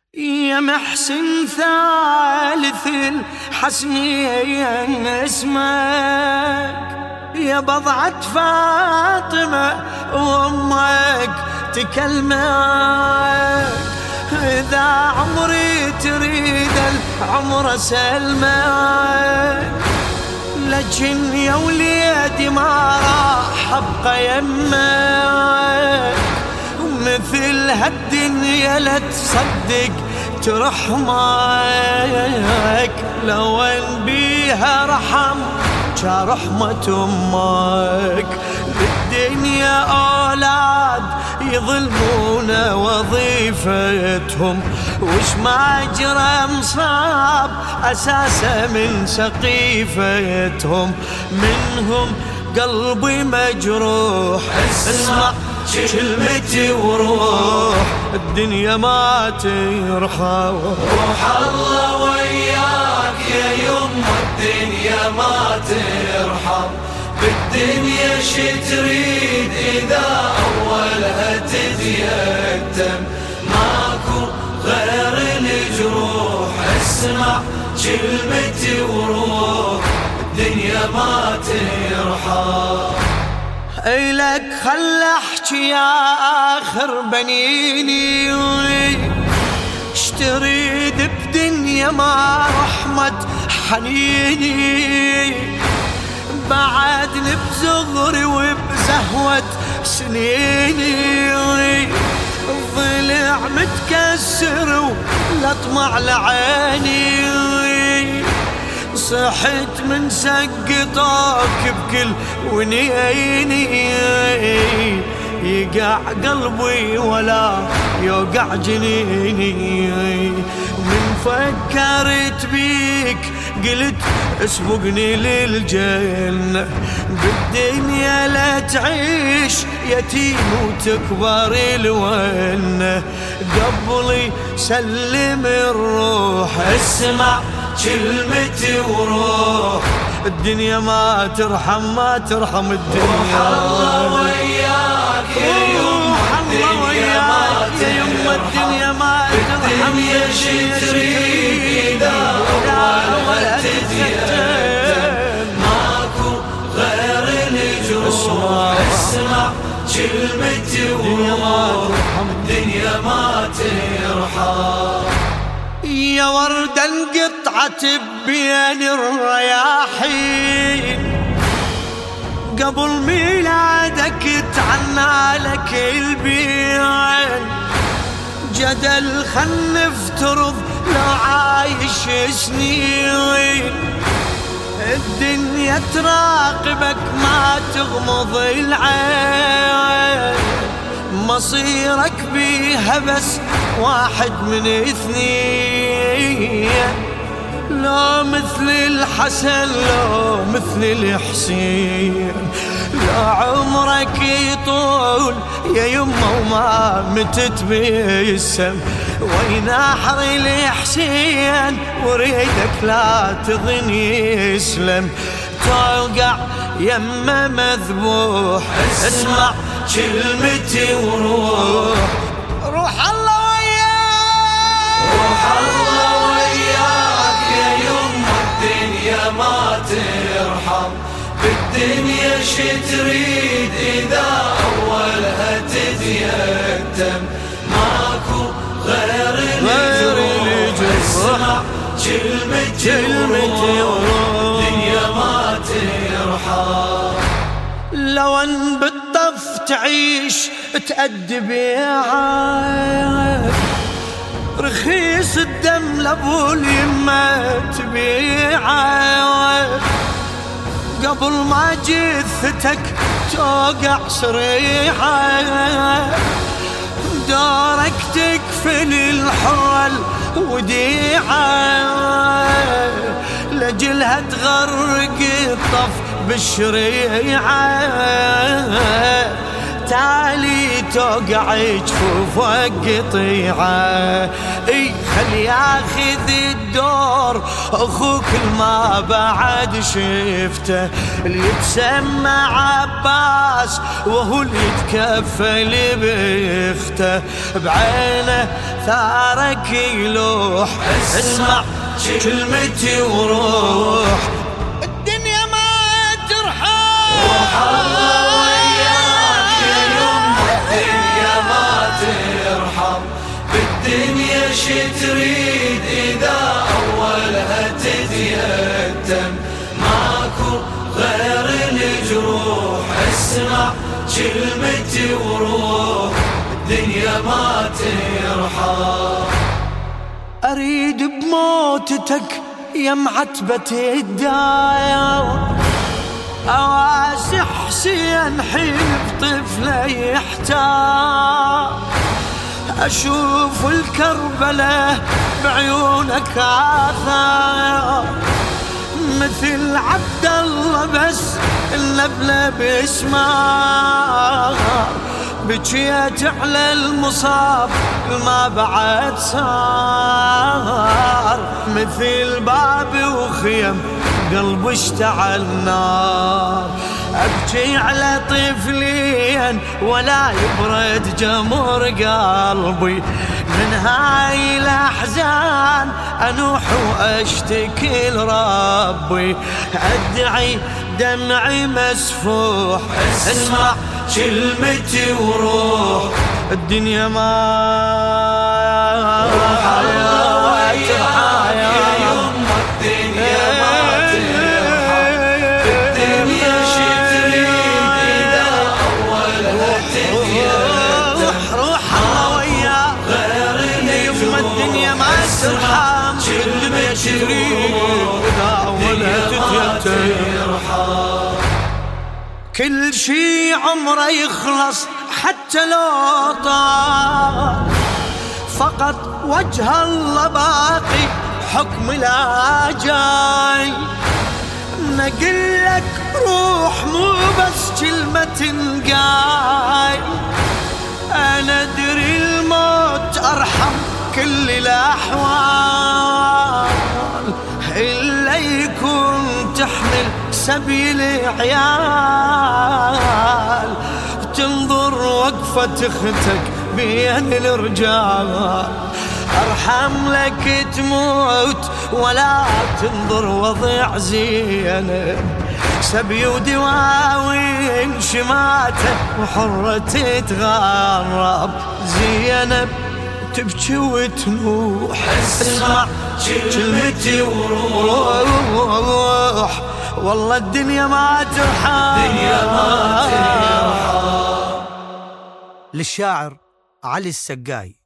يا محسن ثالث الحسنين اسمك، يا بضعة فاطمة وامك تكلمك. إذا عمري تريد العمر سلمك، لكن يا وليدي ما راح ابقى يمك. مثل هالدنيا لا تصدق ترحمك، لو ان بيها رحم كرحمة امك. بالدنيا اولاد يظلمون وظيفتهم، وش ما جرى مصاب اساسا من سقيفتهم. منهم قلبي مجروح، اسمع كلمتي وروح، الدنيا ما ترحم. روح الله وياك يا يمه، الدنيا ما ترحم. بالدنيا شي تريد إذا أولها تتيتم، ماكو غير الجروح. اسمع كلمتي وروح، الدنيا ما ترحم. إلك خل احكي يا آخر بنيني، اشتريد بدنيا ما رحمت حنيني. بعدني بزغري وبزهوة سنيني، الضلع متكسر ولطمع لعيني. صحت من سقطك بكل ونيني، يقع قلبي ولا يوقع جنيني. من فكرت بيك قلت اسبقني للجنة، بالدنيا لا تعيش يتيم وتكبر الونة. قبلي سلم الروح، اسمع كلمتي وروح، الدنيا ما ترحم ما ترحم الدنيا. روح الله وياك يا يمه، الدنيا ما ترحم. بالدنيا شي تريد إذا أولها تتيتم، ماكو غير الجروح. اسمع كلمتي وروح، الدنيا ما ترحم. يا وردة انقطعت بين الرياحين، قبل ميلادك تعنى لك البيان. جدل خل نفترض لو عايش سنين، الدنيا تراقبك ما تغمض العين. مصيرك بيها بس واحد من اثنين، لا مثل الحسن لا مثل الحسين. لا عمرك يطول يا يمه وما متت بالسم، وين احري الحسين وريدك لا تظن يسلم. توقع يمه مذبوح، اسمع كلمتي وروح. روح الله وياك، روح الله وياك يا يمه، الدنيا ما ترحم. بالدنيا شي تريد إذا أولها تتيتم، ماكو غير الجروح. اسمع كلمتي وروح، الدنيا ما ترحم. لو ان بالطف تعيش تأدب ياك، رخيص الدم لابو اليمة تبيعك. قبل ما جثتك توقع صريحة، دارك تكفل الحرة الوديعة. لجلها تغرق الطف بالشريعة، تالي توقع جفوفك قطيعة. اي خل ياخذ الدور اخوك ما بعد شفته، اللي يتسمى عباس وهو اللي يتكفل بيخته، بعينه ثارك يلوح. اسمع كلمتي وروح، الدنيا ما ترحم. روح الله وياك يا يمه، الدنيا ما ترحم. بالدنيا شي تريد إذا أولها تتيتم، ماكو غير الجروح. اسمع كلمتي وروح، الدنيا ما ترحم. أريد بموتتك يا معتبة الداير، أواسي حسين حين بطفله يحتار، أشوف الكربلة بعيونك آثار، مثل عبد الله بس النبلة باسمار، بجيت على المصاب ما بعد صار، مثل باب وخيم قلب اشتعل نار، ابكي على طفلين ولا يبرد جمر قلبي، من هاي الاحزان انوح واشتكي لربي، ادعي دمعي مسفوح. اسمع كلمتي وروح، الدنيا ما ترحم يا يمه، الدنيا ما ترحم. بالدنيا شي تريد إذا أولها تتيتم، روح الله وياك غير يمه، الدنيا ما ترحم. كلمتي تريد إذا أولها تتيتم، كل شي عمره يخلص حتى لو طال، فقط وجه الله باقي حكم لا جاي. نقلك روح مو بس كلمة تنقاي، أنا أدري الموت أرحم كل الأحوال، إلا يكون تحمل سبيل عيال، وتنظر وقفة اختك بين الرجال، ارحم لك تموت ولا تنظر وضع زينب، سبي ودواوين شماته وحرة تتغرب، زينب تبكي وتنوح. اسمع كلمتي وروح، والله الدنيا ما ترحم. الدنيا ما ترحم. للشاعر علي السقاي.